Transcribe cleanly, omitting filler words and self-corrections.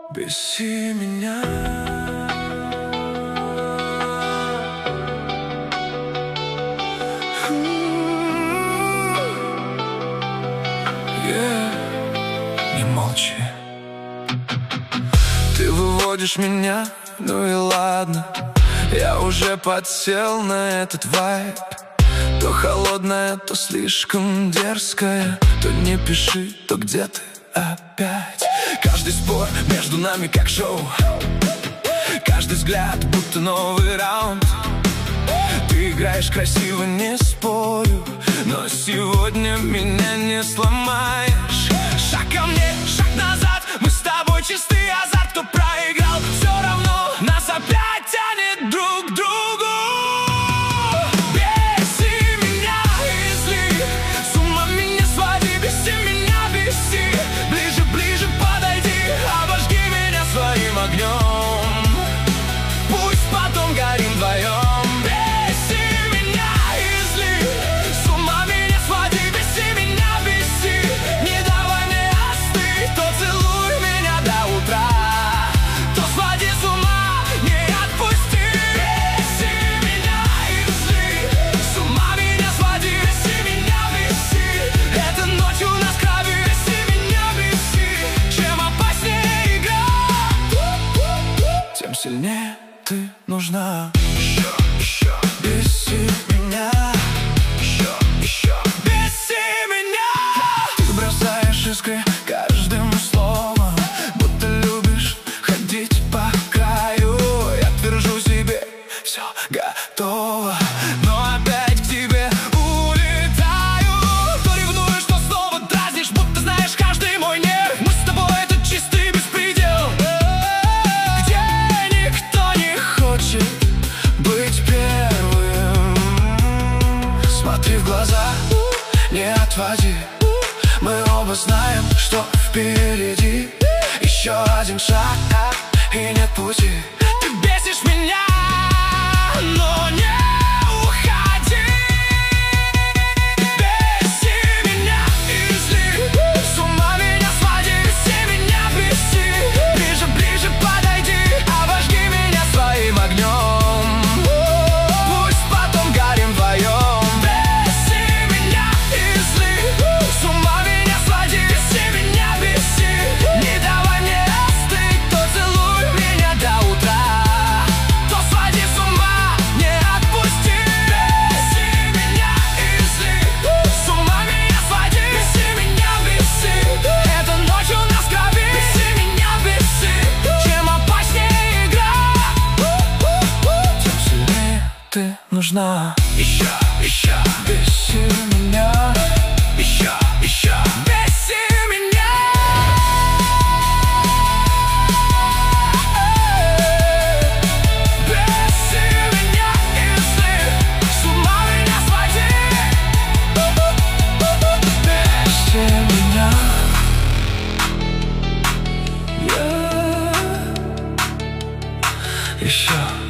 Беси меня. Не молчи. Ты выводишь меня, ну и ладно. Я уже подсел на этот вайб. То холодная, то слишком дерзкая. То не пиши, то где ты опять. Каждый спор между нами как шоу. Каждый взгляд будто новый раунд. Ты играешь красиво, не спорю, но сегодня меня не сломаешь. Шаг ко мне, шаг назад. Мы с тобой чистый азарт. Кто проиграл, все равно нас опять тянет друг к другу. Огнем, пусть потом горим вдвоем. Беси меня и зли, с ума меня своди. Беси меня, беси, не давай мне остыть. То целуй меня до утра, то своди с ума, не отпусти. Беси меня и зли, с ума меня своди. Беси меня, беси, эта ночь у нас крови. Беси меня, беси, чем опаснее игра, тем сильнее ты нужна. Еще, беси меня. Еще, беси меня. Ты бросаешь искры каждым словом, будто любишь ходить по краю. Я твержу себе, все готово, но опять к тебе улетаю. То ревнуешь, то снова дразнишь, будто знаешь каждый мой нерв. Мы с тобой это чистый беспредел, быть первым. Смотри в глаза, не отводи. Мы оба знаем, что впереди еще один шаг, и нет пути. Ты бесишь меня, но не уходи. Беси меня и зли, с ума меня своди. Беси меня, беси, ближе, ближе подойди. Обожги меня своим огнем, пусть потом горим вдвоем. Беси меня и зли, с ума меня своди. Беси меня, беси, не давай мне остыть. То целуй меня до утра, то своди с ума, не отпусти. Беси меня и зли, с ума меня своди. Беси меня, беси, эта ночь у нас крови. Беси меня, беси, чем опаснее игра, тем сильнее ты нужна. Еще, беси меня. Еще, беси меня. Беси меня и зли, с ума меня своди. Беси меня. Еще.